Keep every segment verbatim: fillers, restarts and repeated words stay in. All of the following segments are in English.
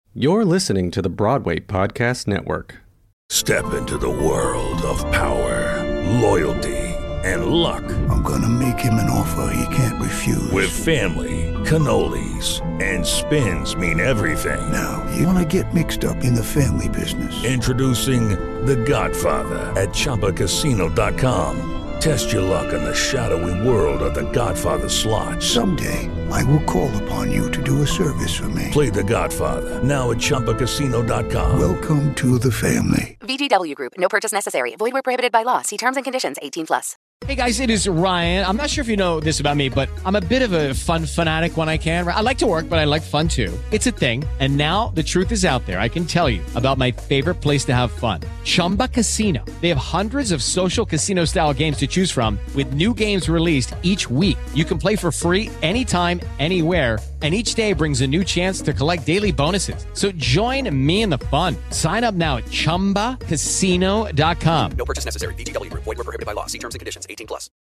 You're listening to the Broadway Podcast Network. Step into the world of power, loyalty, and luck. I'm gonna make him an offer he can't refuse. With family, cannolis, and spins mean everything. Now, you wanna get mixed up in the family business. Introducing The Godfather at Chumba Casino dot com. Test your luck in the shadowy world of The Godfather slot. Someday, I will call upon you to do a service for me. Play The Godfather, now at Chumba Casino dot com. Welcome to the family. V G W Group. No purchase necessary. Void where prohibited by law. See terms and conditions. eighteen plus. Hey guys, it is Ryan. I'm not sure if you know this about me, but I'm a bit of a fun fanatic when I can. I like to work, but I like fun too. It's a thing. And now the truth is out there. I can tell you about my favorite place to have fun. Chumba Casino. They have hundreds of social casino style games to choose from with new games released each week. You can play for free anytime, anywhere. And each day brings a new chance to collect daily bonuses. So join me in the fun. Sign up now at Chumba Casino dot com. No purchase necessary. V G W Group. Void where prohibited by law. See terms and conditions. eighteen plus.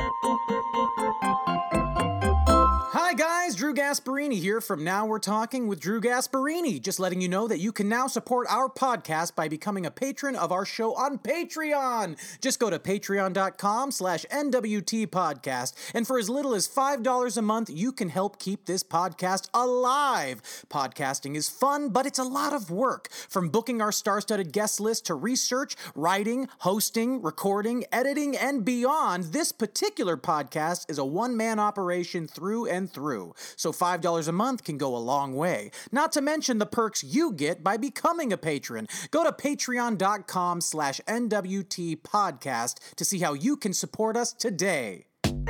Hi guys, Drew Gasparini here from Now We're Talking with Drew Gasparini. Just letting you know that you can now support our podcast by becoming a patron of our show on Patreon. Just go to patreon.com slash NWT podcast. And for as little as five dollars a month, you can help keep this podcast alive. Podcasting is fun, but it's a lot of work. From booking our star-studded guest list to research, writing, hosting, recording, editing, and beyond, this particular podcast is a one-man operation through and through. So five dollars a month can go a long way. Not to mention the perks you get by becoming a patron. Go to patreon.com slash NWT podcast to see how you can support us today.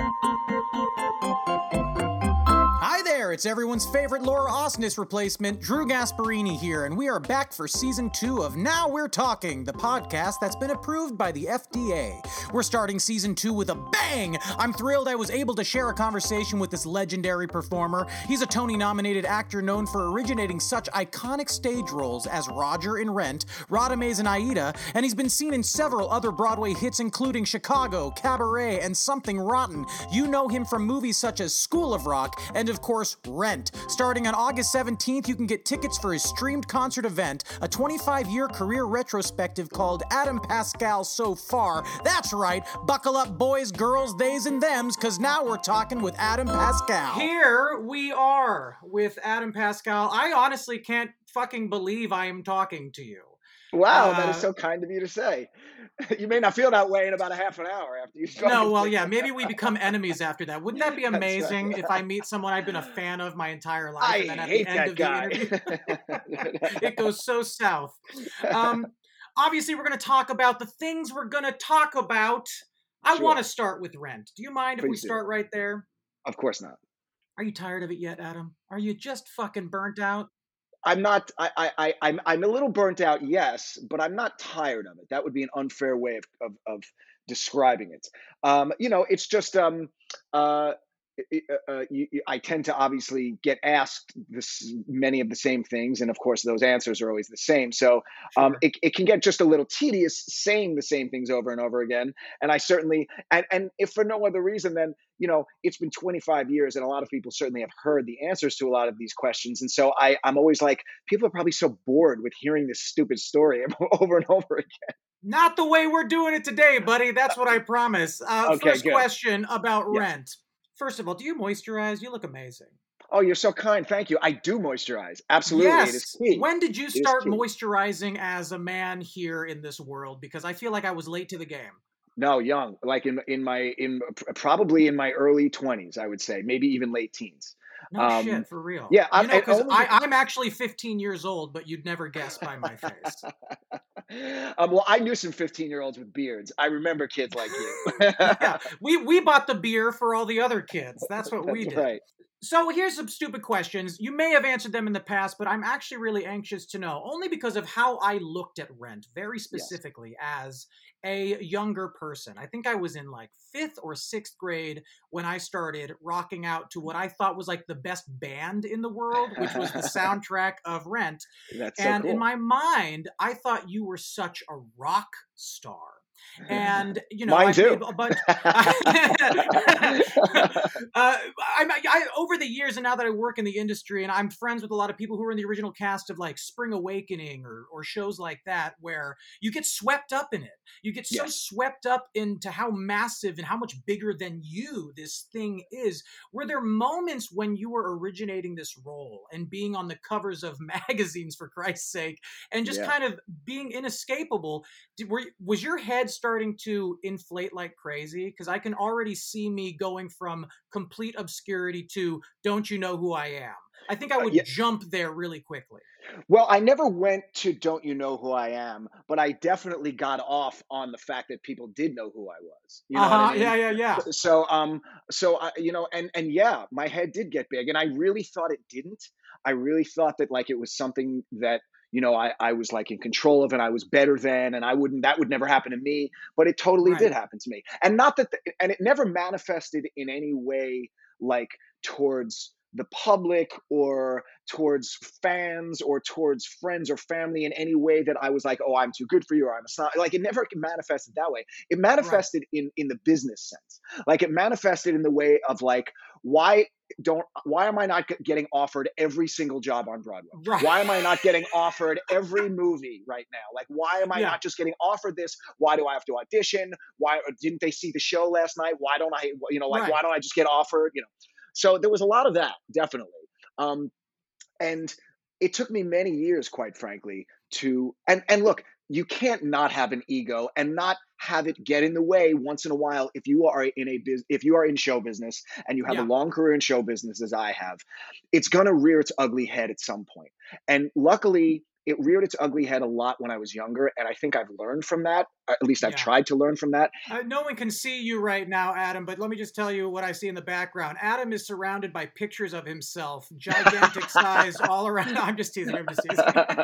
Hi there, it's everyone's favorite Laura Osnes replacement, Drew Gasparini here, and we are back for season two of Now We're Talking, the podcast that's been approved by the F D A. We're starting season two with a bang! I'm thrilled I was able to share a conversation with this legendary performer. He's a Tony-nominated actor known for originating such iconic stage roles as Roger in Rent, Radames in Aida, and he's been seen in several other Broadway hits including Chicago, Cabaret, and Something Rotten. You know him from movies such as School of Rock and, of course, Rent. Starting on August seventeenth, you can get tickets for his streamed concert event, a twenty-five year career retrospective called Adam Pascal So Far. That's right, buckle up boys, girls, theys, and thems, because now we're talking with Adam Pascal. Here we are with Adam Pascal. I honestly can't fucking believe I am talking to you. Wow, uh, that is so kind of you to say. You may not feel that way in about a half an hour after you start. No, well, yeah, maybe we become enemies after that. Wouldn't that be amazing right. if I meet someone I've been a fan of my entire life, I and then at hate the end that of guy. the interview, it goes so south. Um, obviously, we're going to talk about the things we're going to talk about. I Sure. want to start with Rent. Do you mind if we Please do. start right there? Of course not. Are you tired of it yet, Adam? Are you just fucking burnt out? I'm not. I, I, I, I'm. I'm a little burnt out, yes, but I'm not tired of it. That would be an unfair way of of, of describing it. Um, you know, it's just. Um, uh, uh, you, you, I tend to obviously get asked this many of the same things, and of course, those answers are always the same. So um, Sure. it it can get just a little tedious saying the same things over and over again. And I certainly, and and if for no other reason than, you know, it's been twenty-five years, and a lot of people certainly have heard the answers to a lot of these questions. And so I I'm always like, people are probably so bored with hearing this stupid story over and over again. Not the way we're doing it today, buddy. That's what I promise. Uh, Okay, first good. question about Yeah. Rent. First of all, do you moisturize? You look amazing. Oh, you're so kind. Thank you. I do moisturize. Absolutely. It is Yes. key. When did you It is start key. moisturizing as a man here in this world? Because I feel like I was late to the game. No, young, like in in my in probably in my early twenties, I would say, maybe even late teens. No Um, shit, for real. yeah, I- you know, and because only I'm actually fifteen years old, but you'd never guess by my face. um, well, I knew some fifteen-year-olds with beards. I remember kids like you. Yeah, we we bought the beer for all the other kids. That's what we That's did. right. So here's some stupid questions. You may have answered them in the past, but I'm actually really anxious to know, only because of how I looked at Rent very specifically as a younger person. I think I was in like fifth or sixth grade when I started rocking out to what I thought was like the best band in the world, which was the soundtrack of Rent. That's so And cool. in my mind, I thought you were such a rock star. And, you know, Mine I've too. made a bunch. uh, I, I, over the years, and now that I work in the industry, and I'm friends with a lot of people who were in the original cast of like Spring Awakening or, or shows like that, where you get swept up in it. You get so Yes. swept up into how massive and how much bigger than you this thing is. Were there moments when you were originating this role and being on the covers of magazines, for Christ's sake, and just Yeah. kind of being inescapable? Did, were, was your head starting to inflate like crazy? Because I can already see me going from complete obscurity to "Don't you know who I am?" I think I Uh, would yeah. jump there really quickly. Well, I never went to "Don't you know who I am," but I definitely got off on the fact that people did know who I was. You know Uh what huh. I mean? Yeah, yeah, yeah. So, um, so I, you know, and and yeah, my head did get big, and I really thought it didn't. I really thought that like it was something that you know I I was like in control of, and I was better than, and I wouldn't that would never happen to me, but it totally Right. did happen to me, and not that, the, and it never manifested in any way like towards the public or towards fans or towards friends or family in any way that I was like, oh, I'm too good for you, or I'm a son. Like it never manifested that way. It Right. manifested in in the business sense. Like it manifested in the way of like, why don't why am I not get- getting offered every single job on Broadway? Right. Why am I not getting offered every movie right now? Like why am I Yeah. not just getting offered this? Why do I have to audition? Why didn't they see the show last night? Why don't I, you know, like Right. why don't I just get offered? You know. So there was a lot of that, definitely. Um, and it took me many years, quite frankly, to and and look, you can't not have an ego and not have it get in the way once in a while if you are in a biz, if you are in show business and you have Yeah. a long career in show business as I have, it's going to rear its ugly head at some point. And luckily, it reared its ugly head a lot when I was younger, and I think I've learned from that. At least I've Yeah. tried to learn from that. Uh, no one can see you right now, Adam, but let me just tell you what I see in the background. Adam is surrounded by pictures of himself, gigantic size, all around. I'm just teasing. I'm just teasing.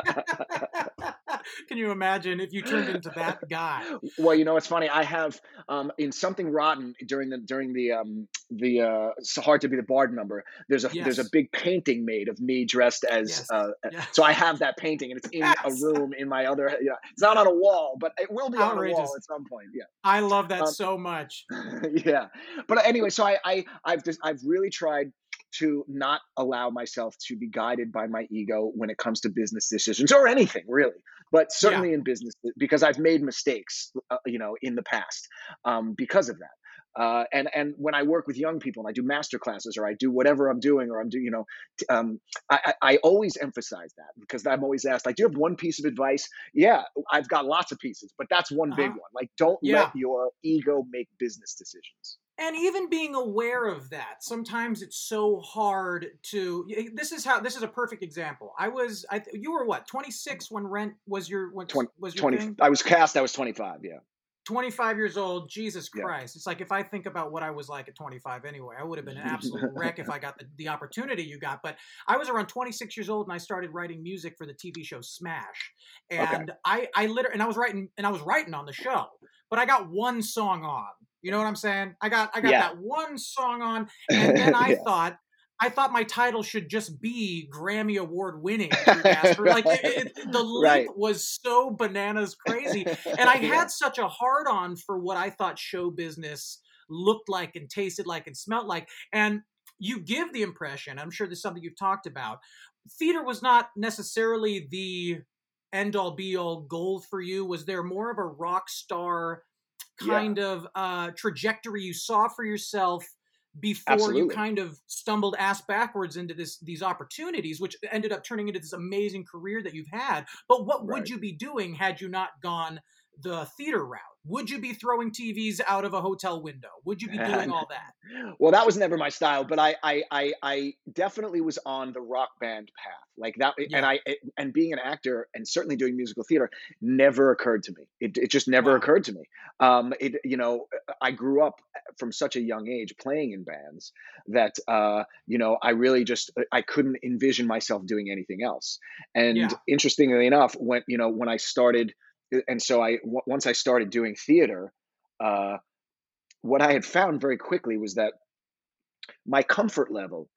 Can you imagine if you turned into that guy? Well, you know, it's funny. I have um, in Something Rotten during the during the um, the uh, It's Hard to Be the Bard number. There's a there's a Yes. big painting made of me dressed as. Yes. Uh, Yes. So I have that painting, and it's in Yes. a room in my other. You know, it's not on a wall, but it will be on a Outrageous. wall at some point. Yeah. I love that Um, so much. yeah. But anyway, so I, I I've just I've really tried to not allow myself to be guided by my ego when it comes to business decisions or anything really, but certainly in business because I've made mistakes, uh, you know, in the past um, because of that. Uh, and and when I work with young people and I do master classes or I do whatever I'm doing or I'm doing, you know, t- um, I, I I always emphasize that because I'm always asked, like, do you have one piece of advice? Yeah, I've got lots of pieces, but that's one big Uh-huh. one. Like, don't Yeah. let your ego make business decisions. And even being aware of that, sometimes it's so hard to. y- This is how. This is a perfect example. I was. I. th- You were what? twenty-six when Rent was your. What twenty, was your twenty thing? I was cast, I was twenty-five. Yeah. twenty-five years old. Jesus Yeah. Christ! It's like if I think about what I was like at twenty-five. Anyway, I would have been an absolute wreck if I got the, the opportunity you got. But I was around twenty-six years old and I started writing music for the T V show Smash. And I. I literally. And I was writing. And I was writing on the show. But I got one song on. You know what I'm saying? I got I got Yeah. that one song on, and then I Yeah. thought I thought my title should just be Grammy Award winning Drew Gasper. Like it, it, the leap Right. was so bananas crazy, and I Yeah. had such a hard on for what I thought show business looked like and tasted like and smelled like. And you give the impression, I'm sure this is something you've talked about, theater was not necessarily the end all be all goal for you. Was there more of a rock star kind of uh, trajectory you saw for yourself before you Absolutely. kind of stumbled ass backwards into this these opportunities, which ended up turning into this amazing career that you've had? But what would Right. you be doing had you not gone the theater route? Would you be throwing T Vs out of a hotel window? Would you be doing all that? Well, that was never my style, but I, I, I, I definitely was on the rock band path, like that. And Yeah. I, and being an actor and certainly doing musical theater never occurred to me. It, it just never Wow. occurred to me. Um, it, you know, I grew up from such a young age playing in bands that, uh, you know, I really just, I couldn't envision myself doing anything else. And Yeah. interestingly enough, when, you know, when I started, and so I, w- once I started doing theater, uh, what I had found very quickly was that my comfort level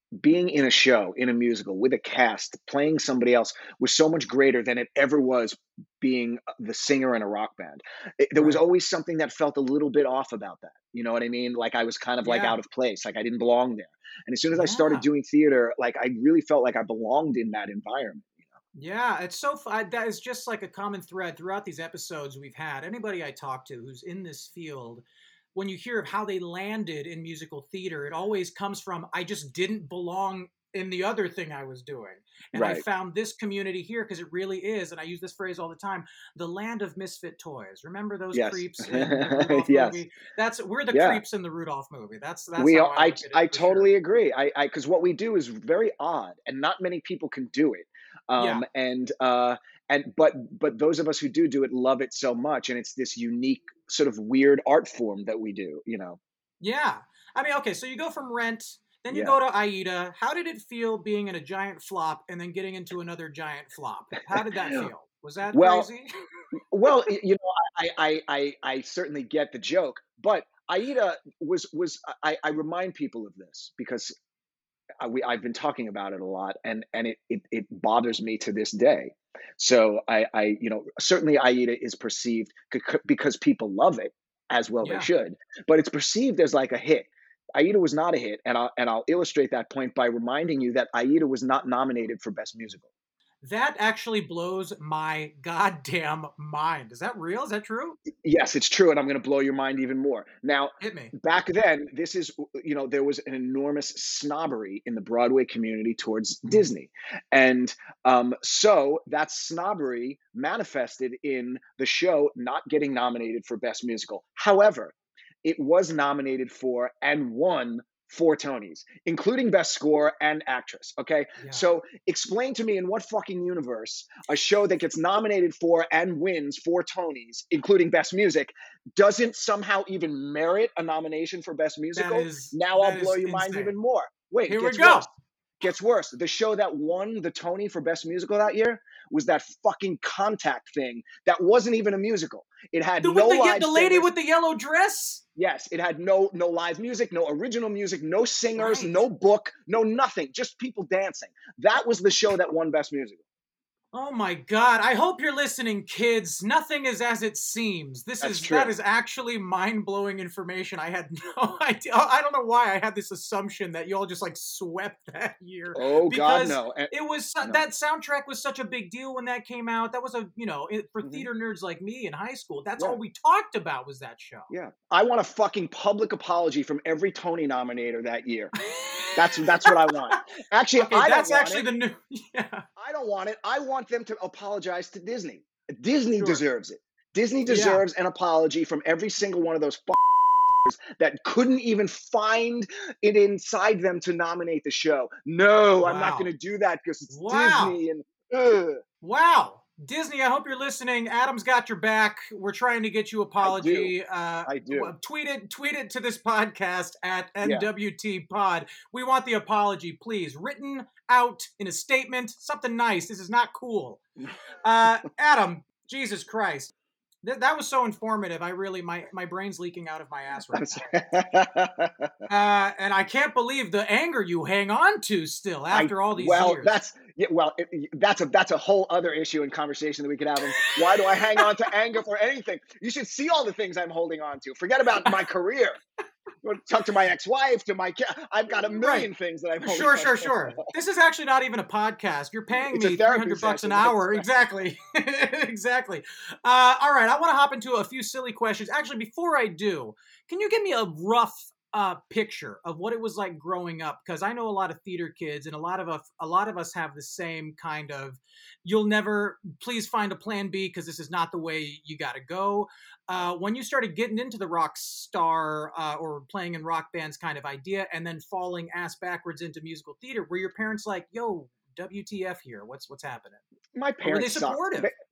being in a show, in a musical, with a cast, playing somebody else was so much greater than it ever was being the singer in a rock band. It, there was Right. always something that felt a little bit off about that. You know what I mean? Like I was kind of like Yeah. out of place, like I didn't belong there. And as soon as I started Yeah. doing theater, like I really felt like I belonged in that environment. Yeah, it's so fun. That is just like a common thread throughout these episodes we've had. Anybody I talk to who's in this field, when you hear of how they landed in musical theater, it always comes from, I just didn't belong in the other thing I was doing. And I Right. found this community here because it really is, and I use this phrase all the time, the land of misfit toys. Remember those Yes. creeps in the Rudolph Yes. movie? That's we're the Yeah. creeps in the Rudolph movie. That's that's We how are, I I look at it. I for sure. totally agree. I I because what we do is very odd, and not many people can do it. Yeah. Um, and uh, and but but those of us who do do it love it so much, and it's this unique sort of weird art form that we do. You know. Yeah. I mean, okay, so you go from Rent, then you Yeah. go to Aida. How did it feel being in a giant flop and then getting into another giant flop? How did that feel? Was that Well, crazy? well, y- you know, I I I I certainly get the joke, but Aida was was I, I remind people of this because I, we, I've been talking about it a lot, and and it, it it bothers me to this day. So I I you know certainly Aida is perceived c- c- because people love it as well they Yeah. should, but it's perceived as like a hit. Aida was not a hit, and I'll and I'll illustrate that point by reminding you that Aida was not nominated for Best Musical. That actually blows my goddamn mind. Is that real? Is that true? Yes, it's true, and I'm going to blow your mind even more. Now, Hit me. back then, this is, you know, there was an enormous snobbery in the Broadway community towards Disney. And um, so that snobbery manifested in the show not getting nominated for Best Musical. However, it was nominated for and won four Tonys, including Best Score and Actress. Okay. Yeah. So explain to me in what fucking universe a show that gets nominated for and wins four Tonys, including Best Music, doesn't somehow even merit a nomination for Best Musical? is- now I'll that blow is your mind insane. even more. Wait, Here it we gets go. worse. Gets worse. The show that won the Tony for Best Musical that year was that fucking Contact thing that wasn't even a musical. It had The, no with the, live the lady singers. with the yellow dress? Yes, it had no no live music, no original music, no singers, Right. no book, no nothing, just people dancing. That was the show that won Best Musical. Oh my God. I hope you're listening, kids. Nothing is as it seems. This That's is true. that is actually mind-blowing information. I had no idea. I don't know why I had this assumption that y'all just like swept that year. Oh God, Because no. And- It was su- No. that soundtrack was such a big deal when that came out. That was a, you know, it, for Mhm. theater nerds like me in high school, that's Yeah. all we talked about was that show. yeah, I want a fucking public apology from every Tony nominator that year. That's that's what I want. Actually, Okay, I don't that's want actually it. the new yeah. I don't want it. I want them to apologize to Disney. Disney Sure. deserves it. Disney Yeah. deserves an apology from every single one of those f- that couldn't even find it inside them to nominate the show. No, I'm not Wow. going to do that because it's Wow. Disney and ugh. Wow. Disney, I hope you're listening. Adam's got your back. We're trying to get you apology. Uh, I do. w- Tweet it, tweet it to this podcast at N Yeah. W T Pod. We want the apology, please. Written out in a statement, something nice. This is not cool. Uh, Adam, Jesus Christ. Th- that was so informative. I really, my, my brain's leaking out of my ass right now. Uh, and I can't believe the anger you hang on to still after I- all these well, years. that's yeah, well, it, that's a that's a whole other issue and conversation that we could have. And why do I hang on to anger for anything? You should see all the things I'm holding on to. Forget about my career. Talk to my ex-wife, to my kid. I've got a million things that I'm holding Sure, on sure, to. sure. This is actually not even a podcast. You're paying It's a me three therapy hundred bucks an session. hour. Exactly. Exactly. Uh, all right. I want to hop into a few silly questions. Actually, before I do, can you give me a rough uh, picture of what it was like growing up? Because I know a lot of theater kids, and a lot of us, a lot of us have the same kind of. You'll never. Please find a plan B because this is not the way you got to go. Uh, when you started getting into the rock star uh, or playing in rock bands kind of idea, and then falling ass backwards into musical theater, were your parents like, "Yo, W T F here? What's what's happening?" My Or were they parents sucked. supportive? They-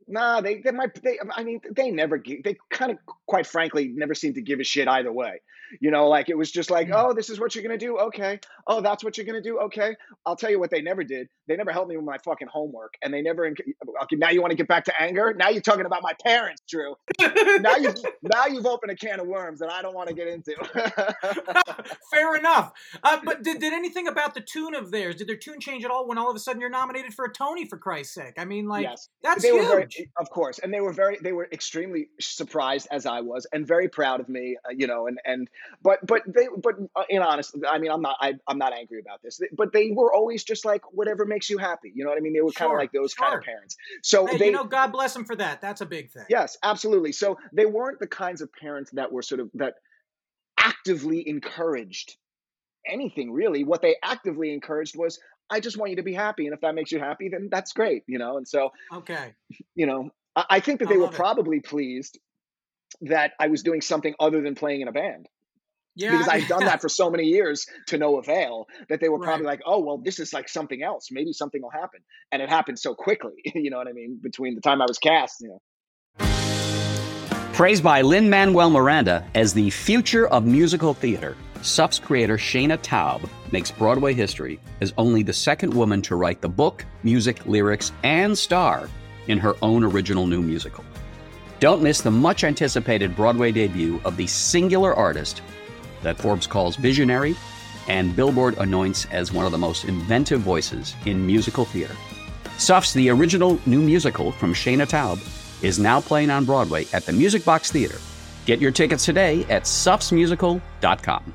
Nah, they they might they I mean they never gi- they kind of quite frankly never seem to give a shit either way. You know, like it was just like, Mm. oh, this is what you're gonna do, okay. Oh, that's what you're gonna do, okay. I'll tell you what they never did. They never helped me with my fucking homework, and they never. enc- Okay, now you want to get back to anger? Now you're talking about my parents, Drew. Now you now you've opened a can of worms that I don't want to get into. Fair enough. Uh, but did, did anything about the tune of theirs? Did their tune change at all when all of a sudden you're nominated for a Tony? For Christ's sake! I mean, like Yes, that's they huge. were very, of course, and they were very, they were extremely surprised as I was, and very proud of me, uh, you know, and and but but they but uh, in honest, I mean, I'm not I, I'm not angry about this, but they were always just like whatever makes you happy, you know what I mean? They were kind of Sure, like those kind of sure. parents. So Hey, they, you know, God bless them for that. That's a big thing. yes, absolutely. So they weren't the kinds of parents that were sort of that actively encouraged anything really. What they actively encouraged was, I just want you to be happy, and if that makes you happy, then that's great, you know. And so, Okay. you know, I, I think that I they were love it. probably pleased that I was doing something other than playing in a band, Yeah. because I've done yeah. that for so many years to no avail, that they were probably Right. like, oh, well, this is like something else. Maybe something will happen. And it happened so quickly, you know what I mean? Between the time I was cast, you know. Praised by Lin-Manuel Miranda as the future of musical theater, S U F's creator Shayna Taub makes Broadway history as only the second woman to write the book, music, lyrics, and star in her own original new musical. Don't miss the much-anticipated Broadway debut of the singular artist that Forbes calls visionary and Billboard anoints as one of the most inventive voices in musical theater. S U F's The Original New Musical from Shayna Taub is now playing on Broadway at the Music Box Theater. Get your tickets today at sufs musical dot com.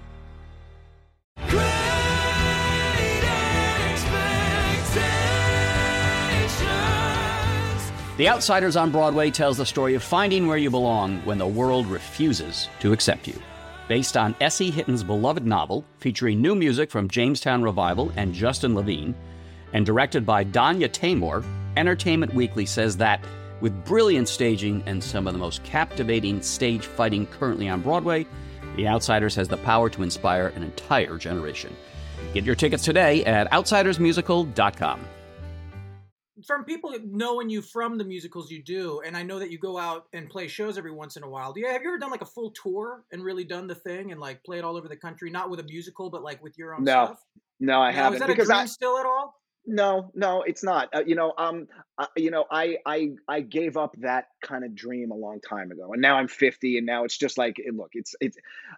The Outsiders on Broadway tells the story of finding where you belong when the world refuses to accept you. Based on S E Hitton's beloved novel, featuring new music from Jamestown Revival and Justin Levine, and directed by Danya Taymor, Entertainment Weekly says that, with brilliant staging and some of the most captivating stage fighting currently on Broadway, The Outsiders has the power to inspire an entire generation. Get your tickets today at outsiders musical dot com. From people knowing you from the musicals you do, and I know that you go out and play shows every once in a while. Do you have you ever done like a full tour and really done the thing and like played all over the country, not with a musical, but like with your own No, stuff? no, I No, haven't. is that because a dream I, still at all? no, no, it's not. Uh, you know, um, uh, you know, I, I, I gave up that kind of dream a long time ago, and now I'm fifty, and now it's just like, eh, look, it's, it's.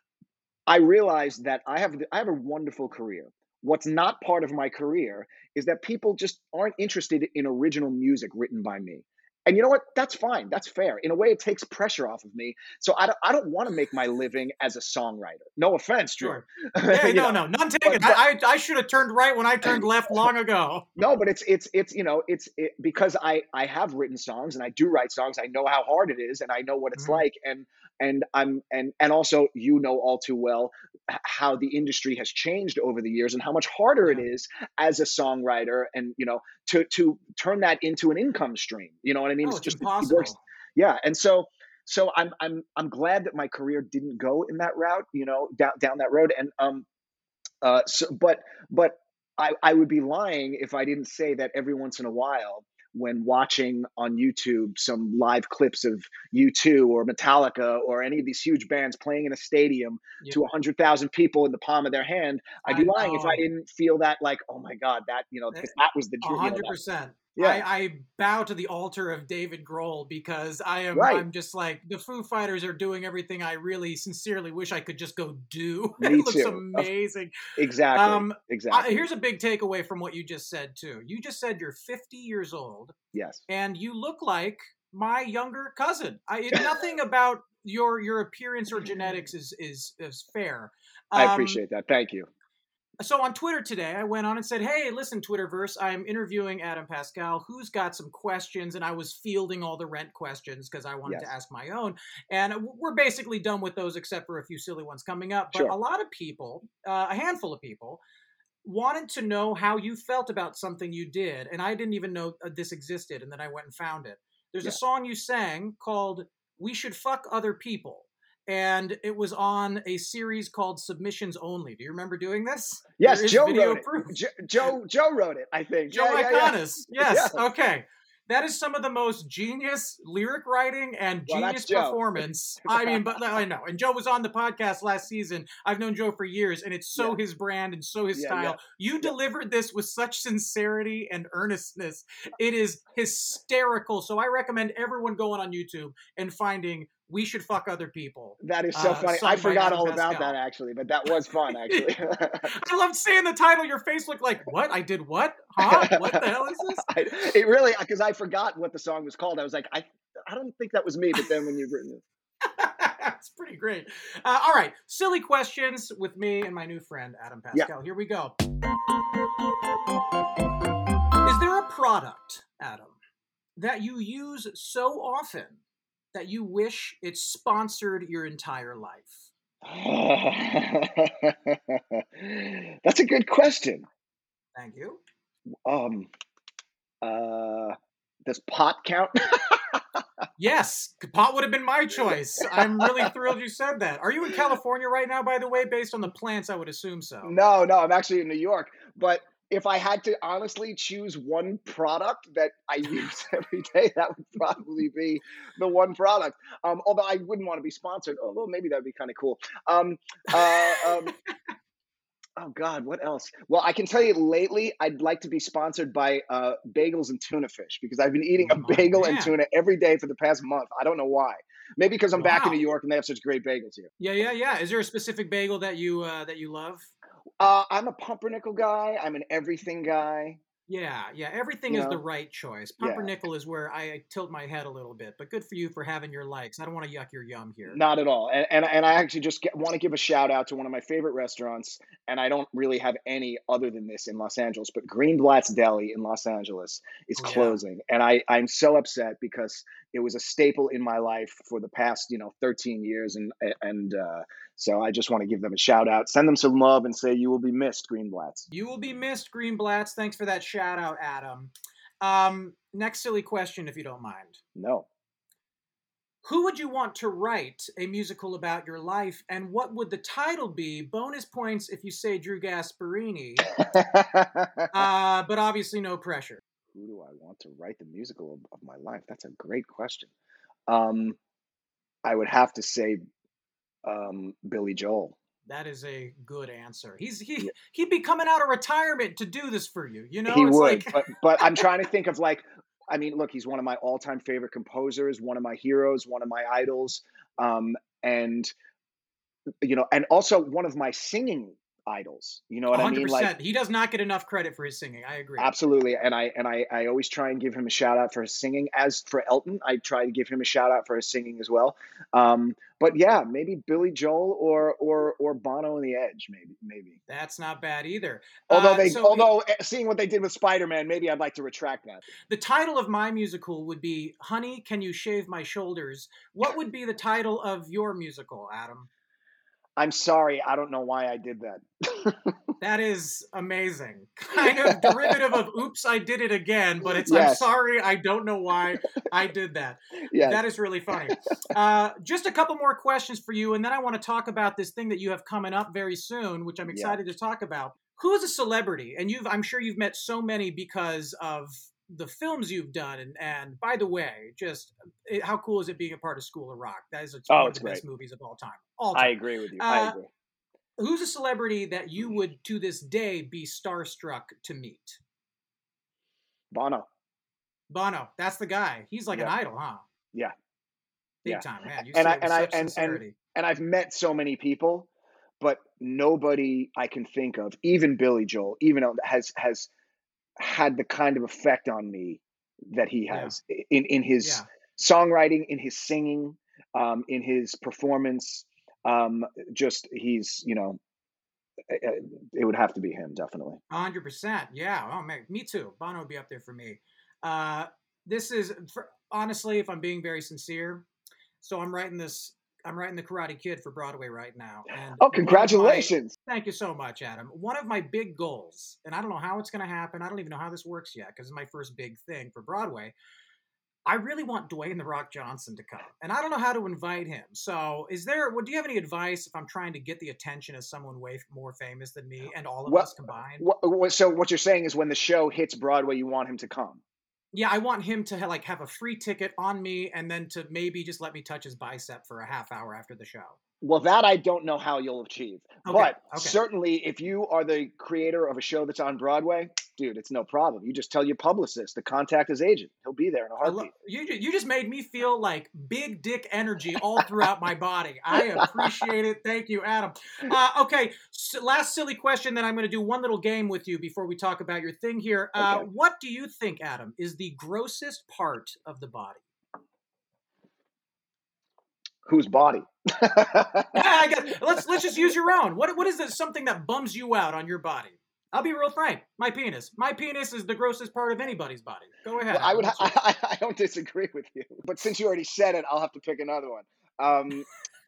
I realized that I have, I have a wonderful career. What's not part of my career is that people just aren't interested in original music written by me. And you know what? That's fine. That's fair. In a way, it takes pressure off of me. So I don't, I don't want to make my living as a songwriter. No offense, Drew. Sure. Yeah, You no, know, no, none taken. but- I, I, I should have turned right when I turned left long ago. No, but it's it's it's you know it's it, because I I have written songs and I do write songs. I know how hard it is and I know what it's Mhm. like, and and I'm and and also you know all too well h- how the industry has changed over the years and how much harder it Yeah. is as a songwriter, and you know to to turn that into an income stream. You know what I mean? Oh, it's it impossible. works. Yeah, and so so I'm I'm I'm glad that my career didn't go in that route. You know, down down that road, and um uh so but but I, I would be lying if I didn't say that every once in a while, when watching on YouTube some live clips of U two or Metallica or any of these huge bands playing in a stadium Yeah. to one hundred thousand people in the palm of their hand, I'd be I lying if I know. didn't feel that like, oh my God, that, you know, That- 'cause that was the A dream. You know, hundred that- percent. Yeah. I, I bow to the altar of David Grohl because I am Right. I'm just like the Foo Fighters are doing everything I really sincerely wish I could just go do. Me It looks too. Of- amazing. Exactly. Um, exactly. I, here's a big takeaway from what you just said too. You just said you're fifty years old yes. and you look like my younger cousin. I nothing about your your appearance or genetics is is is fair. I Um, appreciate that. Thank you. So on Twitter today, I went on and said, hey, listen, Twitterverse, I'm interviewing Adam Pascal, who's got some questions, and I was fielding all the Rent questions because I wanted Yes. to ask my own. And we're basically done with those except for a few silly ones coming up. But Sure. a lot of people, uh, a handful of people, wanted to know how you felt about something you did. And I didn't even know uh, this existed, and then I went and found it. There's Yeah. a song you sang called We Should Fuck Other People. And it was on a series called Submissions Only. Do you remember doing this? Yes, There is Joe video wrote it. proof. Jo- Joe Joe wrote it, I think. Joe yeah, yeah, yeah. Iconis. Yes. Yeah. Okay. that is some of the most genius lyric writing and Well, genius that's Joe. performance. I mean, but I know. And Joe was on the podcast last season. I've known Joe for years, and it's so Yeah. his brand and so his Yeah, style. yeah. You delivered this with such sincerity and earnestness. It is hysterical. So I recommend everyone going on YouTube and finding "We Should Fuck Other People." That is so Uh, funny. sung I by forgot Adam all about Pascal. that actually, but that was fun actually. I loved seeing the title. Your face looked like, what? I did what? Huh? What the hell is this? I, it really, because I forgot what the song was called. I was like, I, I don't think that was me. But then when you've written it, It's pretty great. Uh, all right, silly questions with me and my new friend Adam Pascal. Here we go. Is there a product, Adam, that you use so often that you wish it sponsored your entire life? that's a good question. Thank you. Um, uh, does pot count? Yes, pot would have been my choice. I'm really thrilled you said that. Are you in California right now, by the way? Based on the plants, I would assume so. No, no, I'm actually in New York. But if I had to honestly choose one product that I use every day, that would probably be the one product. Um, although I wouldn't want to be sponsored. Although maybe that would be kind of cool. Um, uh, um, oh God, what else? Well, I can tell you lately, I'd like to be sponsored by uh, bagels and tuna fish because I've been eating a Oh, bagel man. and tuna every day for the past month. I don't know why. Maybe because I'm back in Wow. New York and they have such great bagels here. Yeah, yeah, yeah. Is there a specific bagel that you uh, that you love? Uh, I'm a pumpernickel guy. I'm an everything guy. Yeah, yeah. Everything You is know? the right choice. Yeah. Pumpernickel is where I tilt my head a little bit, but good for you for having your likes. I don't want to yuck your yum here. Not at all. And and, and I actually just get, want to give a shout out to one of my favorite restaurants, and I don't really have any other than this in Los Angeles, but Greenblatt's Deli in Los Angeles is Oh, yeah. closing. And I, I'm so upset because it was a staple in my life for the past, you know, thirteen years. And, and uh, so I just want to give them a shout out, send them some love and say you will be missed, Greenblatt's. You will be missed, Greenblatt's. Thanks for that shout out, Adam. Um, next silly question, if you don't mind. No. Who would you want to write a musical about your life, and what would the title be? Bonus points if you say Drew Gasparini, uh, but obviously no pressure. Who do I want to write the musical of, of my life? That's a great question. Um, I would have to say um, Billy Joel. That is a good answer. He's he Yeah. he'd be coming out of retirement to do this for you. You know, he it's would, like but but I'm trying to think of like, I mean, look, he's one of my all-time favorite composers, one of my heroes, one of my idols, um, and you know, and also one of my singing idols. You know what I one hundred mean? percent. Like, He does not get enough credit for his singing. I agree. absolutely. And I and I I always try and give him a shout out for his singing. As for Elton, I try to give him a shout out for his singing as well. Um, but yeah, maybe Billy Joel or or or Bono and the Edge, maybe maybe. That's not bad either. Although Uh, they, so although eh, seeing what they did with Spider-Man, maybe I'd like to retract that. the title of my musical would be "Honey, Can You Shave My Shoulders?" What would be the title of your musical, Adam? I'm sorry, I don't know why I did that. That is amazing. Kind of derivative of "Oops, I Did It Again," but it's "I'm Yes. sorry, I don't know why I did that." Yeah. That is really funny. Uh, just a couple more questions for you, and then I want to talk about this thing that you have coming up very soon, which I'm Yeah. excited to talk about. Who is a celebrity? And you've, I'm sure you've met so many because of the films you've done. And, and by the way, just it, how cool is it being a part of School of Rock? That is it's Oh, one of it's the best great. movies of all time. All I time. agree with you. Uh, I agree. Who's a celebrity that you would, to this day, be starstruck to meet? Bono. Bono. That's the guy. He's like an Yeah. idol, huh? Yeah. Big Yeah. time, man. You And say I it with and I such and, and sincerity. and I've met so many people, but nobody I can think of, even Billy Joel, even though has has had the kind of effect on me that he Yeah. has in in his Yeah. songwriting, in his singing, um, in his performance. Um, just he's you know, it, it would have to be him definitely. one hundred percent. Yeah. Oh, man. Me too. Bono would be up there for me. Uh, this is, for, honestly, if I'm being very sincere, so I'm writing this, I'm writing The Karate Kid for Broadway right now. And Oh, one of congratulations! my- thank you so much, Adam. One of my big goals, and I don't know how it's going to happen. I don't even know how this works yet because it's my first big thing for Broadway. I really want Dwayne The Rock Johnson to come, and I don't know how to invite him. So, is there? Well, do you have any advice if I'm trying to get the attention of someone way more famous than me and all of Well, us combined? What, what, so what you're saying is when the show hits Broadway, you want him to come. Yeah, I want him to ha- like have a free ticket on me, and then to maybe just let me touch his bicep for a half hour after the show. Well, that I don't know how you'll achieve. Okay, But okay. certainly if you are the creator of a show that's on Broadway, dude, it's no problem. You just tell your publicist to contact his agent. He'll be there in a I lo- heartbeat. you, ju- you just made me feel like big dick energy all throughout my body. I appreciate it. Thank you, Adam. Uh, okay, so last silly question, then I'm going to do one little game with you before we talk about your thing here. Uh, Okay. What do you think, Adam, is the grossest part of the body? Whose body? Yeah, I guess, let's let's just use your own. What what is this, something that bums you out on your body? I'll be real frank. My penis. My penis is the grossest part of anybody's body. Go ahead. Well, I would. Adam, what's yours? I, I don't disagree with you, but since you already said it, I'll have to pick another one. Um,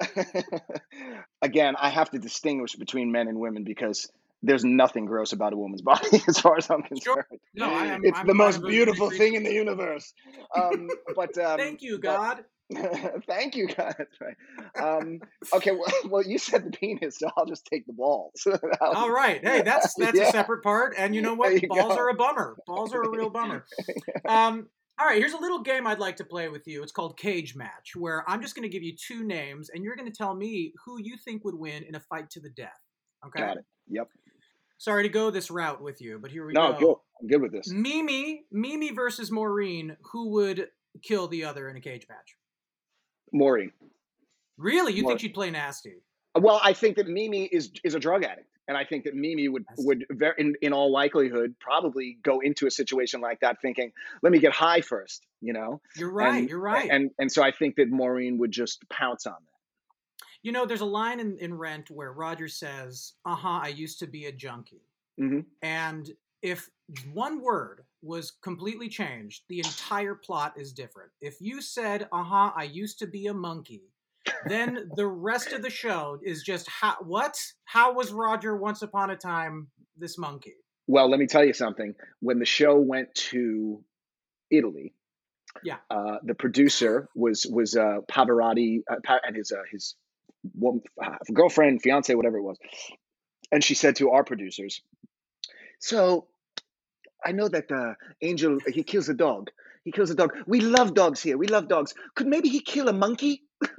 again, I have to distinguish between men and women because there's nothing gross about a woman's body, as far as I'm concerned. Sure. No, I am. It's I'm the most I'm- beautiful thing in the universe. Um, but um, Thank you, but- God. Thank you, God. That's right. Um, okay, well, well, you said the penis, so I'll just take the balls. All right. Hey, that's that's Yeah. a separate part. And you know what? There you Balls go. are a bummer. Balls are a real bummer. Um, all right, here's a little game I'd like to play with you. It's called Cage Match, where I'm just going to give you two names, and you're going to tell me who you think would win in a fight to the death. Okay? Got it. Yep. Sorry to go this route with you, but here we No, go. good. I'm good with this. Mimi, Mimi versus Maureen. Who would kill the other in a cage match? Maureen. Really? You Maureen. think she'd play nasty? Well, I think that Mimi is is a drug addict, and I think that Mimi would That's- would very, in, in all likelihood probably go into a situation like that thinking, "Let me get high first," you know. You're right. And- you're right. And and so I think that Maureen would just pounce on that. You know, there's a line in, in Rent where Roger says, uh-huh, I used to be a junkie. Mm-hmm. And if one word was completely changed, the entire plot is different. If you said, uh-huh, I used to be a monkey, then the rest of the show is just, how, what? How was Roger once upon a time this monkey? Well, let me tell you something. When the show went to Italy, Yeah. uh, the producer was was uh, Pavarotti uh, Pa- and his uh, his woman, uh, girlfriend, fiance, whatever it was, and she said to our producers, "So, I know that uh, Angel he kills a dog. He kills a dog. We love dogs here. We love dogs. Could maybe he kill a monkey?"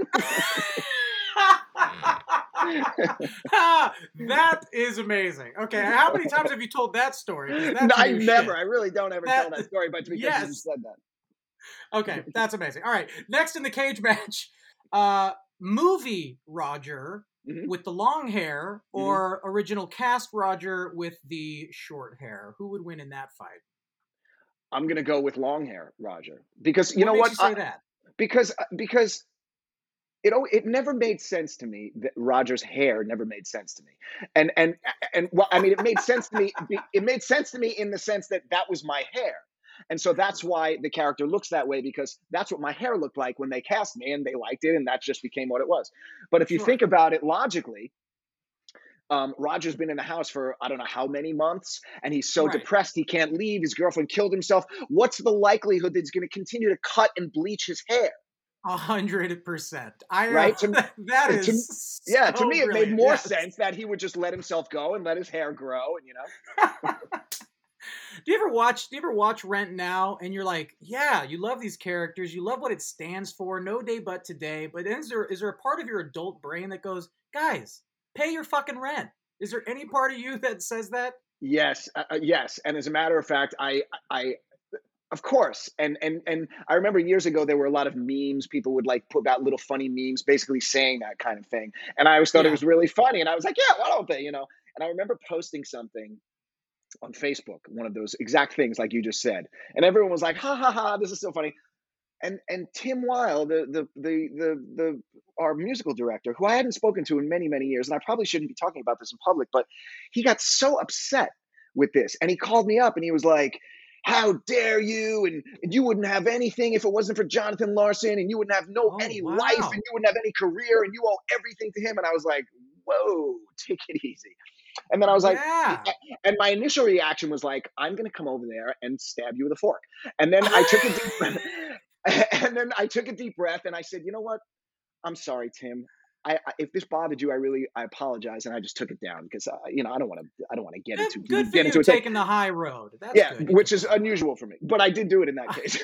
That is amazing. Okay, how many times have you told that story? 'Cause that's No, I new never. shit. I really don't ever That- tell that story, but it's because Yes. you said that. Okay, that's amazing. All right, next in the cage match, uh, movie Roger Mhm. with the long hair or original cast Roger with the short hair. Who would win in that fight? I'm gonna go with long hair, Roger, because you what know makes what? You say I- that? because because it al- it never made sense to me that Roger's hair never made sense to me, and and and well, I mean, it made sense to me. It made sense to me in the sense that that was my hair, and so that's why the character looks that way, because that's what my hair looked like when they cast me, and they liked it, and that just became what it was. But if you Sure. think about it logically. Um, Roger's been in the house for I don't know how many months, and he's so Right. depressed he can't leave. His girlfriend killed himself. What's the likelihood that he's going to continue to cut and bleach his hair? A hundred percent. I Right? To- that to- is Yeah, to so me it made brilliant. more Yes. sense that he would just let himself go and let his hair grow, and you know. Do you ever watch? Do you ever watch Rent now? And you're like, yeah, you love these characters, you love what it stands for. No day but today. But is there is there a part of your adult brain that goes, guys, pay your fucking rent? Is there any part of you that says that? Yes, uh, uh, yes, and as a matter of fact, I, I, of course, and and and I remember years ago there were a lot of memes. People would like put out little funny memes, basically saying that kind of thing, and I always thought Yeah. it was really funny. And I was like, yeah, why don't they? You know. And I remember posting something on Facebook, one of those exact things like you just said, and everyone was like, ha ha ha, this is so funny. And and Tim Weil, the the the the the our musical director, who I hadn't spoken to in many many years, and I probably shouldn't be talking about this in public, but he got so upset with this, and he called me up and he was like, "How dare you? And, and you wouldn't have anything if it wasn't for Jonathan Larson, and you wouldn't have no Oh, any wow. life, and you wouldn't have any career, and you owe everything to him." And I was like, "Whoa, take it easy." And then I was like, yeah. and my initial reaction was like, I'm going to come over there and stab you with a fork. And then I took a deep and then I took a deep breath and I said, you know what? I'm sorry, Tim. I, I if this bothered you, I really I apologize, and I just took it down because uh, you know I don't want to I don't want to get Good, into good for get you into taking the high road. That's yeah, good. which is unusual for me, but I did do it in that case.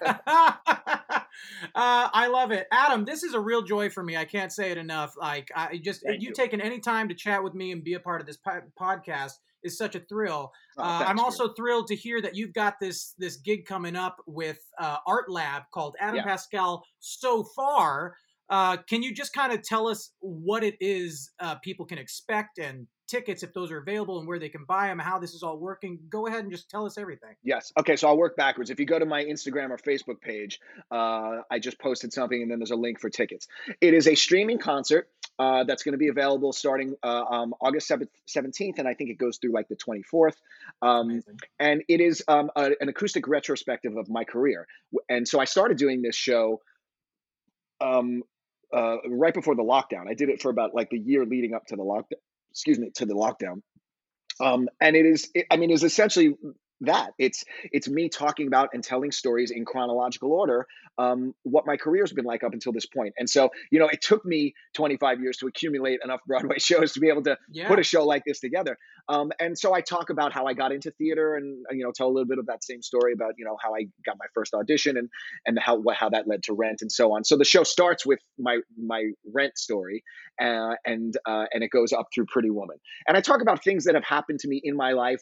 uh, I love it, Adam. This is a real joy for me. I can't say it enough. Like I just Thank you, you. taking any time to chat with me and be a part of this po- podcast is such a thrill. Oh, uh, thanks, I'm also man. thrilled to hear that you've got this this gig coming up with uh, Art Lab called Adam Yeah. Pascal So Far. Uh, can you just kind of tell us what it is uh, people can expect and tickets, if those are available, and where they can buy them, how this is all working? Go ahead and just tell us everything. Yes. Okay. So I'll work backwards. If you go to my Instagram or Facebook page, uh, I just posted something, and then there's a link for tickets. It is a streaming concert uh, that's going to be available starting uh, um, August seventeenth, and I think it goes through like the twenty-fourth. Um, and it is um, a, an acoustic retrospective of my career. And so I started doing this show um, uh, right before the lockdown. I did it for about like the year leading up to the lockdown. Excuse me, to the lockdown. Um, and it is, it, I mean, it's essentially that. It's it's me talking about and telling stories in chronological order, um, what my career's been like up until this point. And so, you know, it took me twenty-five years to accumulate enough Broadway shows to be able to Yeah. put a show like this together. Um, and so I talk about how I got into theater, and, you know, tell a little bit of that same story about, you know, how I got my first audition, and and how what, how that led to Rent and so on. So the show starts with my my Rent story, uh, and uh, and it goes up through Pretty Woman. And I talk about things that have happened to me in my life,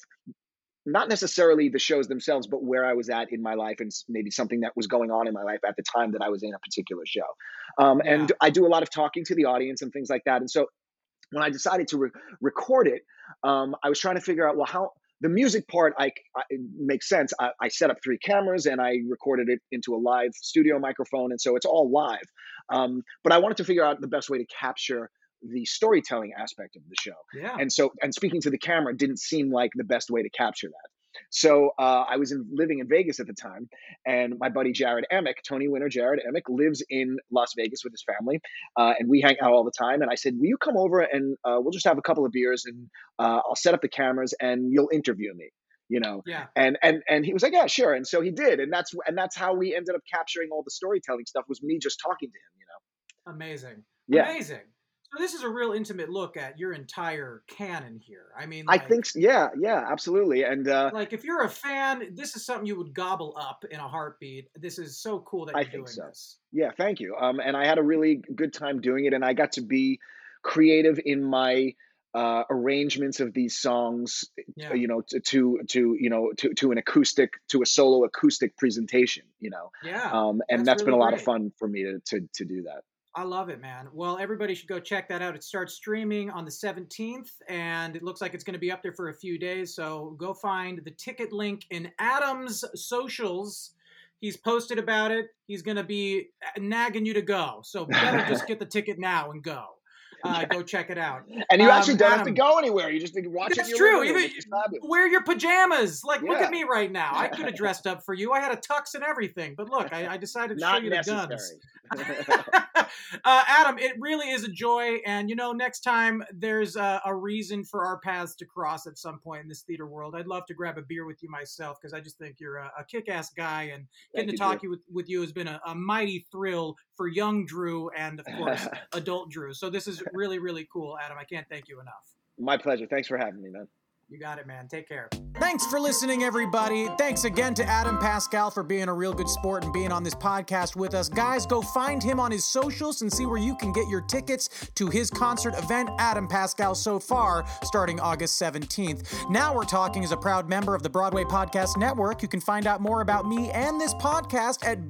not necessarily the shows themselves, but where I was at in my life, and maybe something that was going on in my life at the time that I was in a particular show. Um, Yeah. And I do a lot of talking to the audience and things like that. And so when I decided to re- record it, um, I was trying to figure out, well, how the music part I, I it makes sense. I, I set up three cameras and I recorded it into a live studio microphone, and so it's all live. Um, but I wanted to figure out the best way to capture the storytelling aspect of the show. Yeah. And so, and speaking to the camera didn't seem like the best way to capture that. So uh, I was in, living in Vegas at the time, and my buddy Jared Emick, Tony winner Jared Emick, lives in Las Vegas with his family, uh, and we hang out all the time. And I said, will you come over and uh, we'll just have a couple of beers, and uh, I'll set up the cameras and you'll interview me, you know? Yeah. And and and he was like, yeah, sure. And so he did, and that's and that's how we ended up capturing all the storytelling stuff, was me just talking to him, you know? Amazing. Yeah. Amazing. So this is a real intimate look at your entire canon here. I mean, I like, think, s- yeah, yeah, absolutely. And uh, like if you're a fan, this is something you would gobble up in a heartbeat. This is so cool that I you're think doing so. this. Yeah, thank you. Um, and I had a really good time doing it, and I got to be creative in my uh, arrangements of these songs. Yeah. You know, to, to to you know to to an acoustic, to a solo acoustic presentation. You know, Yeah. um, and that's that's been really a lot of great. fun for me to to to do that. I love it, man. Well, everybody should go check that out. It starts streaming on the seventeenth, and it looks like it's going to be up there for a few days. So go find the ticket link in Adam's socials. He's posted about it. He's going to be nagging you to go. So better just get the ticket now and go. Uh, go check it out. And you Um, actually don't Adam, have to go anywhere. You just need to watch That's it. in your true. living room, Even which is fabulous. wear your pajamas. Like, look Yeah. at me right now. I could have dressed up for you. I had a tux and everything. But look, I, I decided to show Not you the necessary. guns. uh, Adam, it really is a joy. And, you know, next time there's a, a reason for our paths to cross at some point in this theater world, I'd love to grab a beer with you myself, because I just think you're a, a kick-ass guy. And getting Thank to you, talk Drew. you with, with you has been a, a mighty thrill for young Drew and, of course, adult Drew. So this is really, really cool, Adam. I can't thank you enough. My pleasure. Thanks for having me, man. You got it, man. Take care. Thanks for listening, everybody. Thanks again to Adam Pascal for being a real good sport and being on this podcast with us. Guys, go find him on his socials and see where you can get your tickets to his concert event, Adam Pascal So Far, starting August seventeenth. Now We're Talking is a proud member of the Broadway Podcast Network. You can find out more about me and this podcast at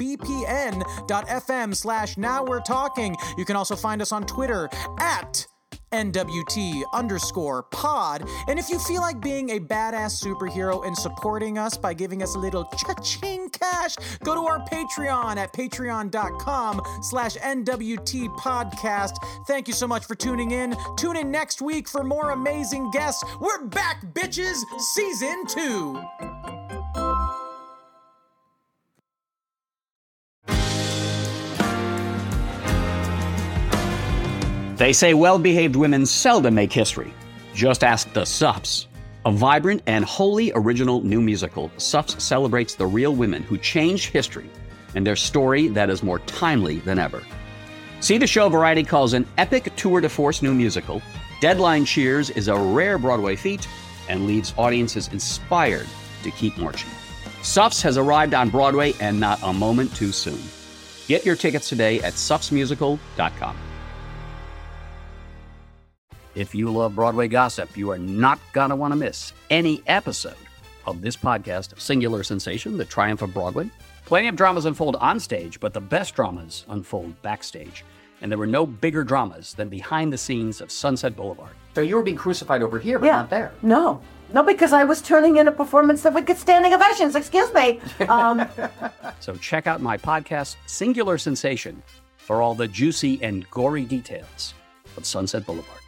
bpn.fm slash Now We're Talking. You can also find us on Twitter at N W T underscore pod. And if you feel like being a badass superhero and supporting us by giving us a little cha-ching cash, go to our Patreon at patreon.com slash NWT podcast. Thank you so much for tuning in. Tune in next week for more amazing guests. We're back, bitches, season two. They say well-behaved women seldom make history. Just ask the Sups. A vibrant and wholly original new musical, Sups celebrates the real women who changed history and their story that is more timely than ever. See the show Variety calls an epic tour de force new musical. Deadline Cheers is a rare Broadway feat and leaves audiences inspired to keep marching. Suffs has arrived on Broadway and not a moment too soon. Get your tickets today at suffs musical dot com. If you love Broadway gossip, you are not going to want to miss any episode of this podcast, Singular Sensation, The Triumph of Broadway. Plenty of dramas unfold on stage, but the best dramas unfold backstage. And there were no bigger dramas than behind the scenes of Sunset Boulevard. So you were being crucified over here, but yeah. not there. No. No, because I was turning in a performance that would get standing ovations. Excuse me. Um, so check out my podcast, Singular Sensation, for all the juicy and gory details of Sunset Boulevard.